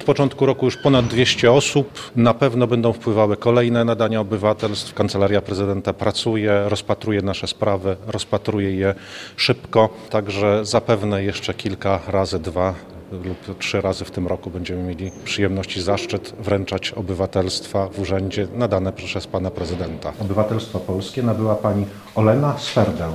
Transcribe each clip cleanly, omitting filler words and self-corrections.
Od początku roku już ponad 200 osób. Na pewno będą wpływały kolejne nadania obywatelstw. Kancelaria Prezydenta pracuje, rozpatruje nasze sprawy, rozpatruje je szybko. Także zapewne jeszcze kilka razy, 2 lub 3 razy w tym roku będziemy mieli przyjemność i zaszczyt wręczać obywatelstwa w urzędzie nadane przez pana prezydenta. Obywatelstwo polskie nabyła pani Olena Swerdeł.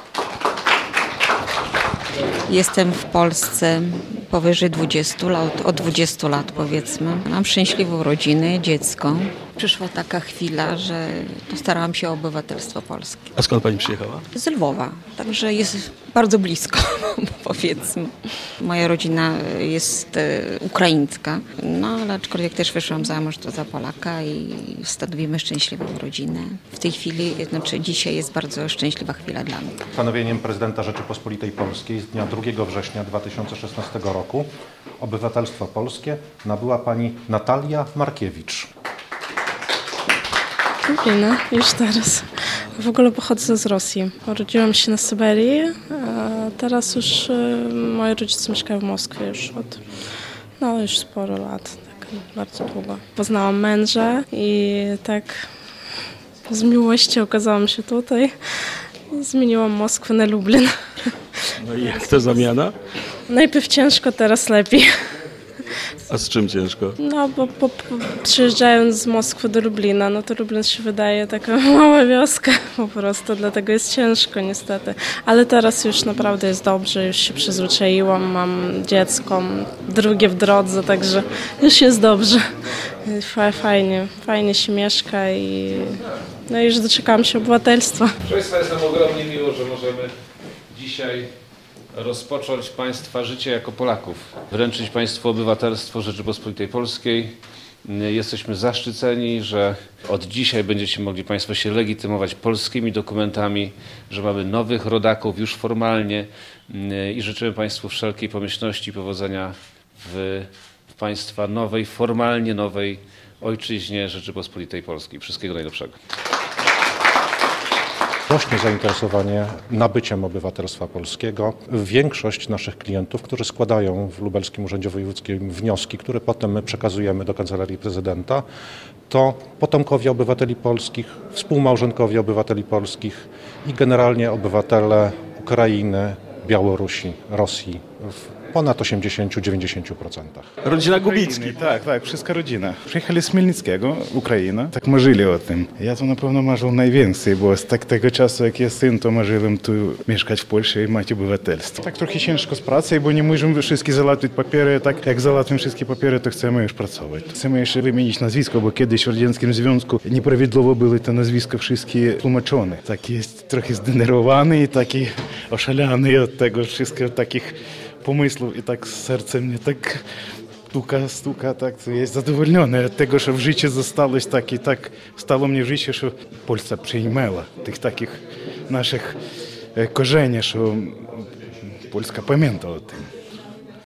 Jestem w Polsce powyżej 20 lat, od 20 lat powiedzmy. Mam szczęśliwą rodzinę, dziecko. Przyszła taka chwila, że starałam się o obywatelstwo polskie. A skąd pani przyjechała? Z Lwowa, także jest bardzo blisko, powiedzmy. Moja rodzina jest ukraińska, no ale aczkolwiek też wyszłam za mąż za Polaka i stanowimy szczęśliwą rodzinę. W tej chwili, dzisiaj jest bardzo szczęśliwa chwila dla mnie. Postanowieniem prezydenta Rzeczypospolitej Polskiej z dnia 2 września 2016 roku obywatelstwo polskie nabyła pani Natalia Markiewicz. Lublina, już teraz. W ogóle pochodzę z Rosji. Urodziłam się na Syberii, a teraz już moi rodzice mieszkają w Moskwie już sporo lat, tak bardzo długo. Poznałam męża i tak z miłości okazałam się tutaj i zmieniłam Moskwę na Lublin. No i jak to zamiana? Najpierw ciężko, teraz lepiej. A z czym ciężko? No, bo przyjeżdżając z Moskwy do Lublina, no to Lublin się wydaje taka mała wioska po prostu, dlatego jest ciężko niestety. Ale teraz już naprawdę jest dobrze, już się przyzwyczaiłam, mam dziecko, drugie w drodze, także już jest dobrze. Fajnie się mieszka i już doczekałam się obywatelstwa. Proszę Państwa, jest nam ogromnie miło, że możemy dzisiaj rozpocząć Państwa życie jako Polaków. Wręczyć Państwu obywatelstwo Rzeczypospolitej Polskiej. Jesteśmy zaszczyceni, że od dzisiaj będziecie mogli Państwo się legitymować polskimi dokumentami, że mamy nowych rodaków już formalnie i życzymy Państwu wszelkiej pomyślności i powodzenia w Państwa formalnie nowej ojczyźnie Rzeczypospolitej Polskiej. Wszystkiego najlepszego. Rośnie zainteresowanie nabyciem obywatelstwa polskiego. Większość naszych klientów, którzy składają w Lubelskim Urzędzie Wojewódzkim wnioski, które potem my przekazujemy do Kancelarii Prezydenta, to potomkowie obywateli polskich, współmałżonkowie obywateli polskich i generalnie obywatele Ukrainy, Białorusi, Rosji w ponad 80-90%. Rodzina Gubickich. Tak, wszystko rodzina. Przyjechali z Chmielnickiego, Ukraina. Tak marzyli o tym. Ja to na pewno marzył najwięcej, bo z tego czasu, jak jest syn, to marzyłem tu mieszkać w Polsce i mieć obywatelstwo. Tak trochę ciężko z pracą, bo nie możemy wszystkie załatwić papiery. Tak jak załatwimy wszystkie papiery, to chcemy już pracować. Chcemy jeszcze wymienić nazwisko, bo kiedyś w Radzieckim Związku nieprawidłowo były te nazwiska wszystkie tłumaczone. Tak jest trochę zdenerwowany i taki oszalany od tego wszystkich takich pomysłów i tak serce mnie tak stuka, tak jest zadowolony od tego, że w życiu zostałeś tak i tak stało mnie w życiu, że Polska przyjmała tych takich naszych korzeni, że Polska pamięta o tym.